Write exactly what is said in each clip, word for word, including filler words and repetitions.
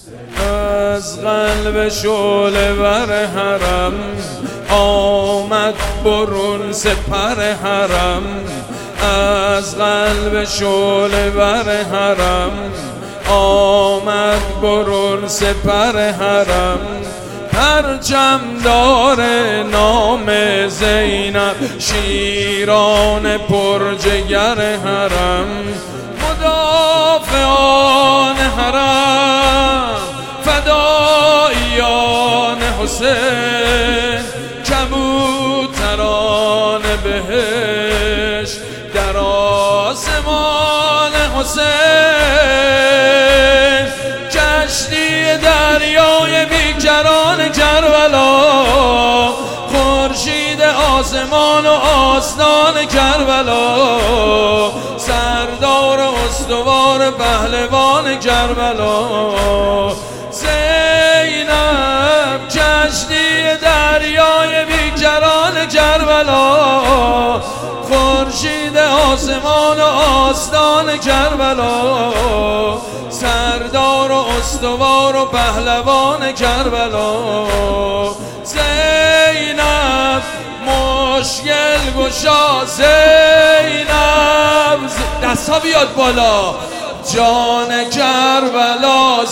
از قلب شعله ور حرم آمد برون سپر حرم، از قلب شعله ور حرم آمد برون سپر حرم. پرچم داره نام زینب، شیران پرجگر حرم، مدافعان حرم، فدایان حسین، کبوتران بهشت در آسمان حسین. کشتی دریای بیکران کربلا، خورشید آسمان و آستان کربلا، سردار استوار پهلوان کربلا. زینب کشتی دریای بیکران کربلا، خورشید آسمان و آستان کربلا، سردار و استوار و پهلوان کربلا. زینب مشکل گشا، زینب دستا بیاد بالا، جان کربلا.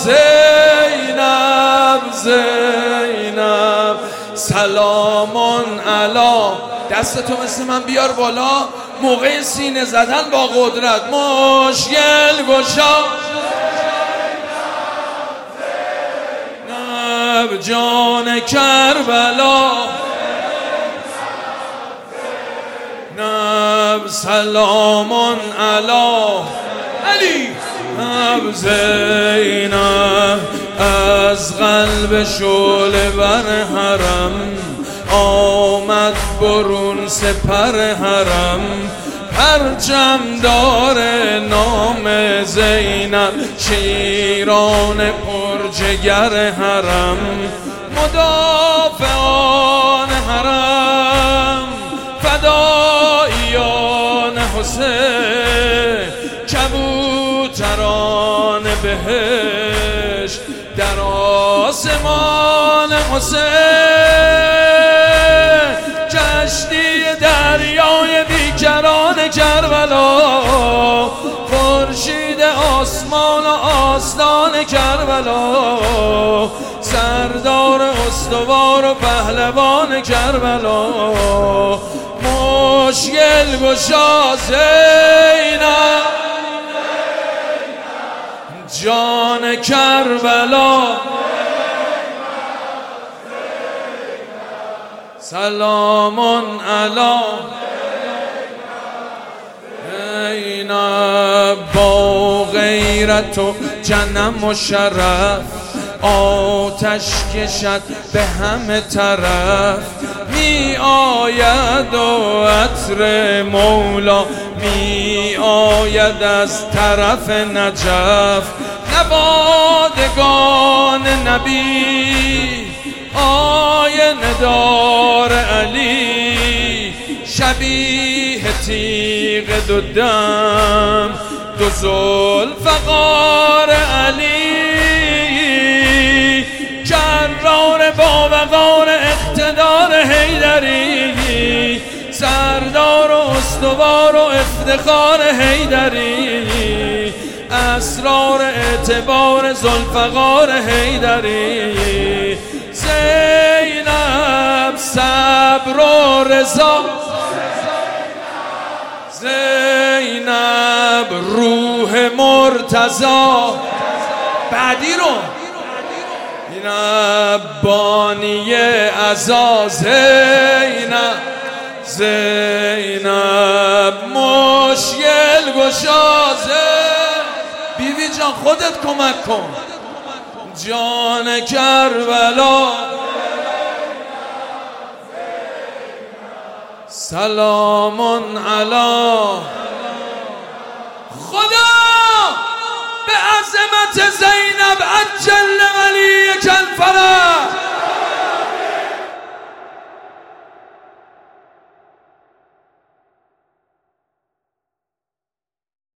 زینب زینب سلامون علا، دستتو مثل من بیار بالا موقع سینه زدن با قدرت. مشکل گشا زینب جان کربلا، زینب سلامون علا علی. زینب از قلب شعله ور حرم آمد برون سپر حرم، پرچم داره نام زینب، شیران پرجگر حرم، مدافعان حرم، فدایان حسین، کبوتران بهشت در آسمان حسین. کشتی دریای بیکران کربلا، خورشید آسمان و آستان کربلا، سردار استوار و پهلوان کربلا. مشکل گشا زینب جان کربلا، سلامون علا. زینب با غیرت و جنم و شرف آتش کشد به همه طرف، می آید و عطر مولا می آید از طرف نجف. نوادگان نبی آینه دار علی، شبیه تیغ دو دم دو ذوالفقار علی، جرار با وقار اقتدار حیدری، سردار و استوار و افتخار حیدری، اسرار اعتبار ذوالفقار حیدری. زینب صبر و رضا، زینب روح مرتضی. بعدی رو زینب بانی عزا، زینب زینب مشکل گشا. بیوی جان خودت کمک کن، جان کربلا، سلامون علا. خدا به عظمت زینب عجل علی کل فرح.